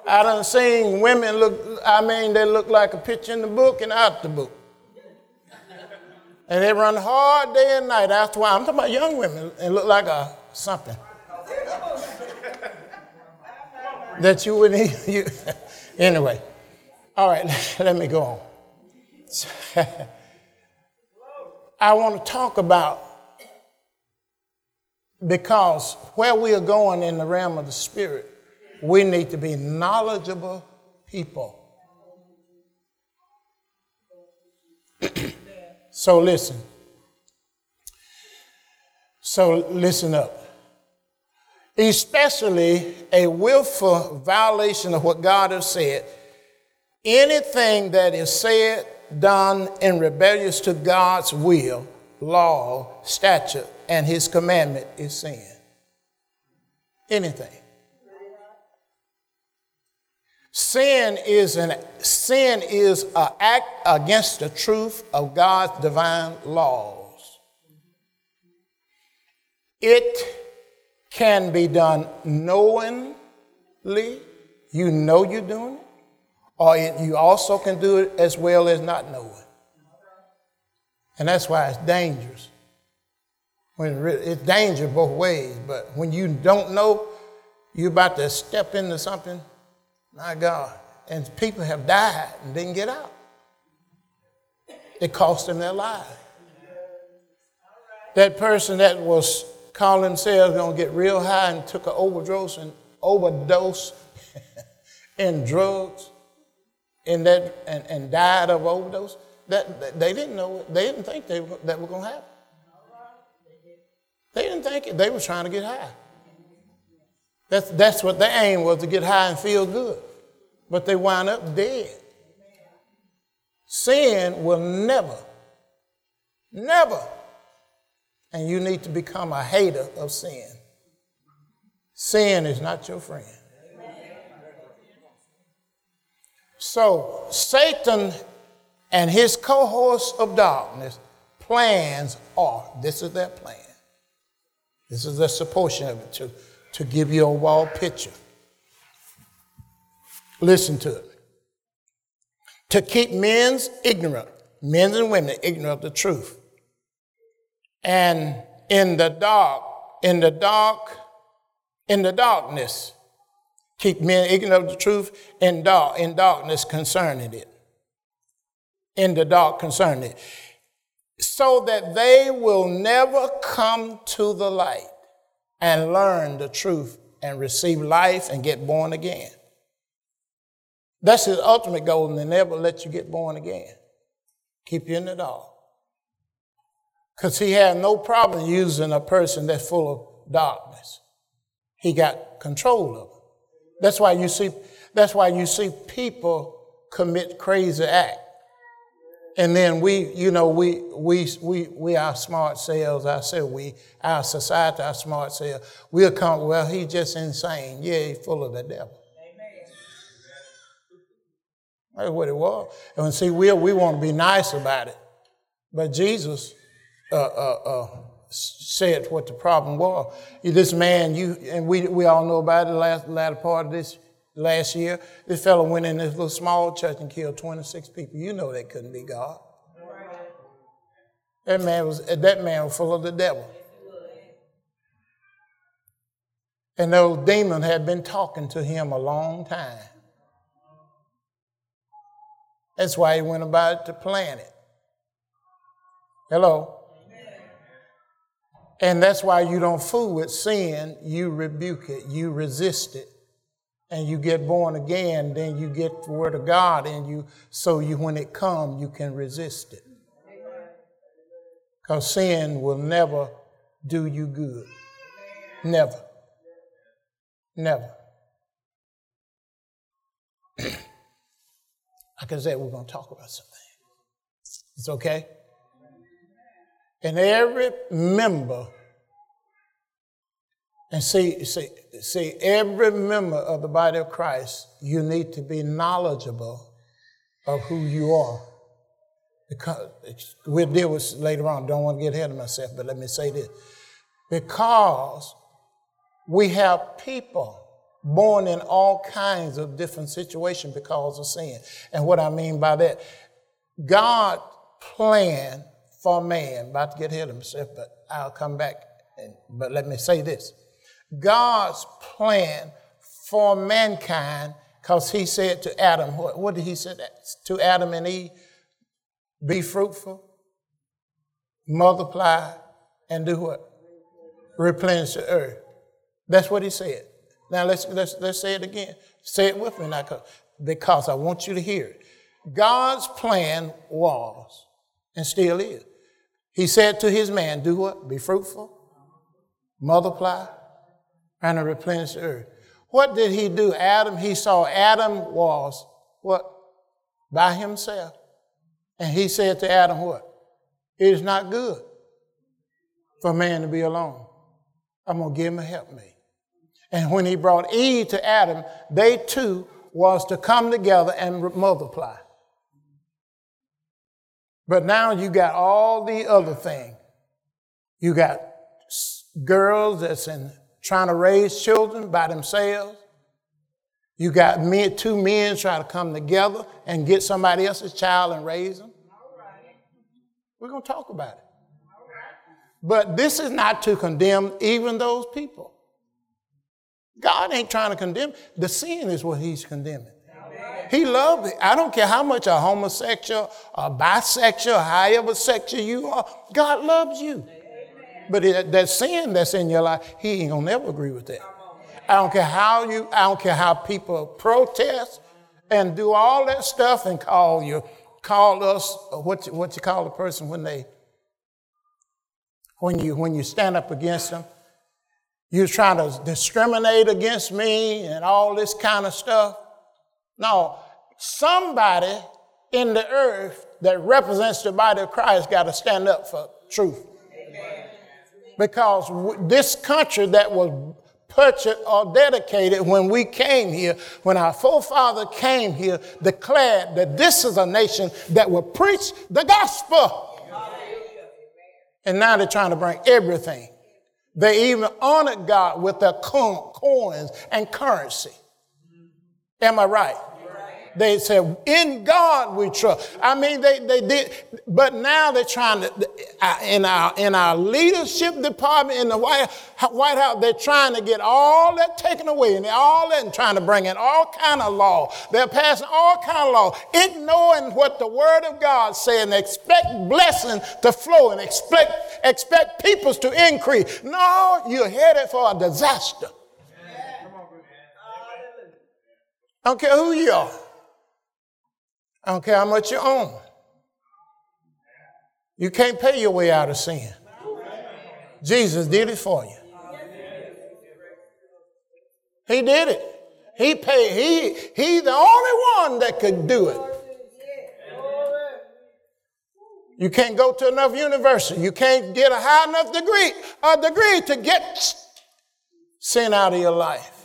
I done seen women they look like a picture in the book and out the book. And they run hard day and night. After a while, I'm talking about young women and look like a something that you wouldn't you. Anyway, all right, let me go on. I want to talk about, because where we are going in the realm of the spirit, we need to be knowledgeable people. So listen up. Especially a willful violation of what God has said. Anything that is said, done in rebellious to God's will, law, statute, and his commandment is sin. Anything. Sin is an act against the truth of God's divine laws. It can be done knowingly, you know you're doing it, or you also can do it as well as not knowing. And that's why it's dangerous. It's danger both ways, but when you don't know, you're about to step into something, my God, and people have died and didn't get out. It cost them their lives. That person that was calling themselves going to get real high and took an overdose in drugs and died of overdose, that they didn't know it. They didn't think that were going to happen. They didn't think it. They were trying to get high. That's what their aim was, to get high and feel good. But they wound up dead. Sin will never, and you need to become a hater of sin. Sin is not your friend. So Satan and his cohorts of darkness plans are, this is their plan. This is the portion of it to give you a wall picture. Listen to it. To keep men and women ignorant of the truth. And in the darkness, keep men ignorant of the truth in darkness concerning it. In the dark concerning it. So that they will never come to the light and learn the truth and receive life and get born again. That's his ultimate goal, and they never let you get born again. Keep you in the dark. Because he had no problem using a person that's full of darkness. He got control of it. That's why you see people commit crazy acts. And then we our smart selves, our society, our smart selves, we'll come, well, he's just insane. Yeah, he's full of the devil. That's what it was. And see, we want to be nice about it. But Jesus said what the problem was. This man, we all know about it, the latter part of this last year. This fellow went in this little small church and killed 26 people. You know that couldn't be God. That man was full of the devil. And those demons had been talking to him a long time. That's why he went about to plan it. Hello? And that's why you don't fool with sin. You rebuke it. You resist it. And you get born again. Then you get the word of God in you. So when it comes, you can resist it. Because sin will never do you good. Never. Never. Like I said, we're going to talk about something. It's okay? And every member, and see, every member of the body of Christ, you need to be knowledgeable of who you are. Because we'll deal with it later on. Don't want to get ahead of myself, but let me say this. Because we have people born in all kinds of different situations because of sin. And what I mean by that, God planned for man, about to get ahead of myself, but I'll come back. But let me say this. God's plan for mankind, because he said to Adam, what did he say to Adam and Eve? Be fruitful, multiply, and do what? Replenish the earth. That's what he said. Now let's say it again. Say it with me now, because I want you to hear it. God's plan was and still is. He said to his man, do what? Be fruitful, multiply, and replenish the earth. What did he do? He saw Adam was what? By himself. And he said to Adam what? It is not good for man to be alone. I'm going to give him a helpmate. And when he brought Eve to Adam, they two was to come together and multiply. But now you got all the other things. You got girls that's trying to raise children by themselves. You got two men trying to come together and get somebody else's child and raise them. We're going to talk about it. But this is not to condemn even those people. God ain't trying to condemn. The sin is what he's condemning. He loves it. I don't care how much a homosexual or bisexual, or however sexual you are, God loves you. But that sin that's in your life, he ain't gonna never agree with that. I don't care how people protest and do all that stuff and call us what you call a person when you stand up against them. You're trying to discriminate against me and all this kind of stuff. No, somebody in the earth that represents the body of Christ got to stand up for truth. Amen. Because this country that was purchased or dedicated when we came here, when our forefather came here, declared that this is a nation that will preach the gospel. Hallelujah. And now they're trying to bring everything. They even honored God with their coins and currency. Am I right? They said, in God we trust. I mean, they did, but now they're trying to, in our leadership department in the White House, they're trying to get all that taken away and all that and trying to bring in all kind of law. They're passing all kind of law, ignoring what the Word of God said and expect blessing to flow and expect peoples to increase. No, you're headed for a disaster. I don't care who you are. I don't care how much you own. You can't pay your way out of sin. Jesus did it for you. He did it. He paid. He's the only one that could do it. You can't go to enough university. You can't get a high enough degree to get sin out of your life.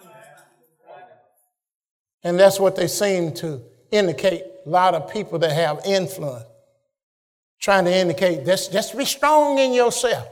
And that's what they seem to indicate. A lot of people that have influence trying to indicate just be strong in yourself.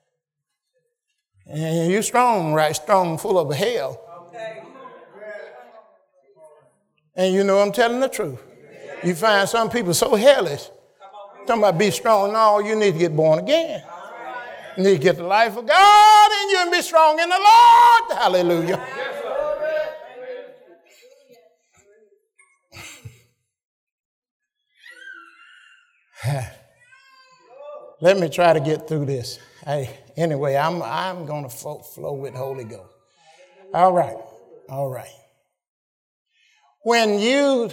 And you're strong, right? Strong, full of hell. Okay. And you know I'm telling the truth. You find some people so hellish. Talking about be strong. No, you need to get born again. You need to get the life of God in you and be strong in the Lord. Hallelujah. Let me try to get through this. Anyway, I'm going to flow with Holy Ghost. All right. When you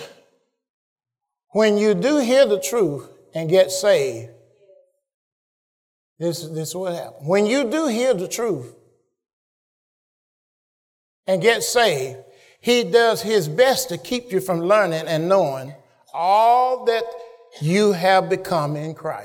do hear the truth and get saved, this is what happens. When you do hear the truth and get saved, he does his best to keep you from learning and knowing all that you have become in Christ.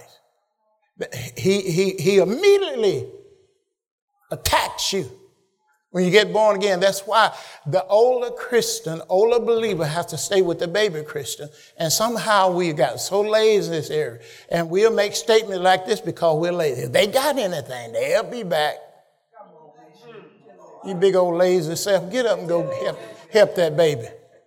He immediately attacks you when you get born again. That's why the older believer has to stay with the baby Christian. And somehow we got so lazy in this area. And we'll make statements like this because we're lazy. If they got anything, they'll be back. You big old lazy self. Get up and go help that baby.